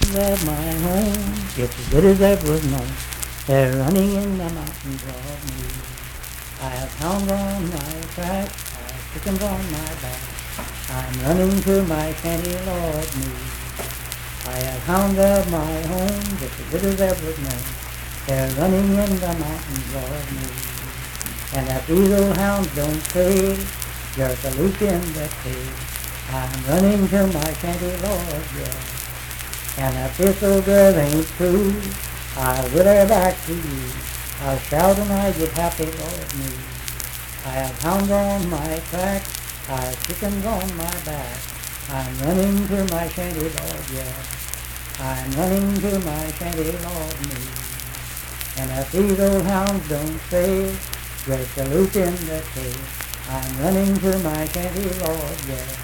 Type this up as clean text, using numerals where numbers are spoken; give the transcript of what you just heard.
That my home gets as good as ever known. They're running in the mountains of me. I have hounds on my track, I have chickens on my back. I'm running to my shanty, Lord me. I have hounds of my home, just as good as ever known. They're running in the mountains of me. And if these old hounds don't stay, there's a loop in the tail. I'm running to my shanty, Lord, yeah. And if this old girl ain't true, I'll get her back to you. I'll shout and I get happy, Lord me. I have hounds on my track, I have chickens on my back. I'm running to my shanty, Lord, yeah. I'm running to my shanty, Lord me. And if these old hounds don't stay, there's a loop in the tail. I'm running to my shanty, Lord, yeah.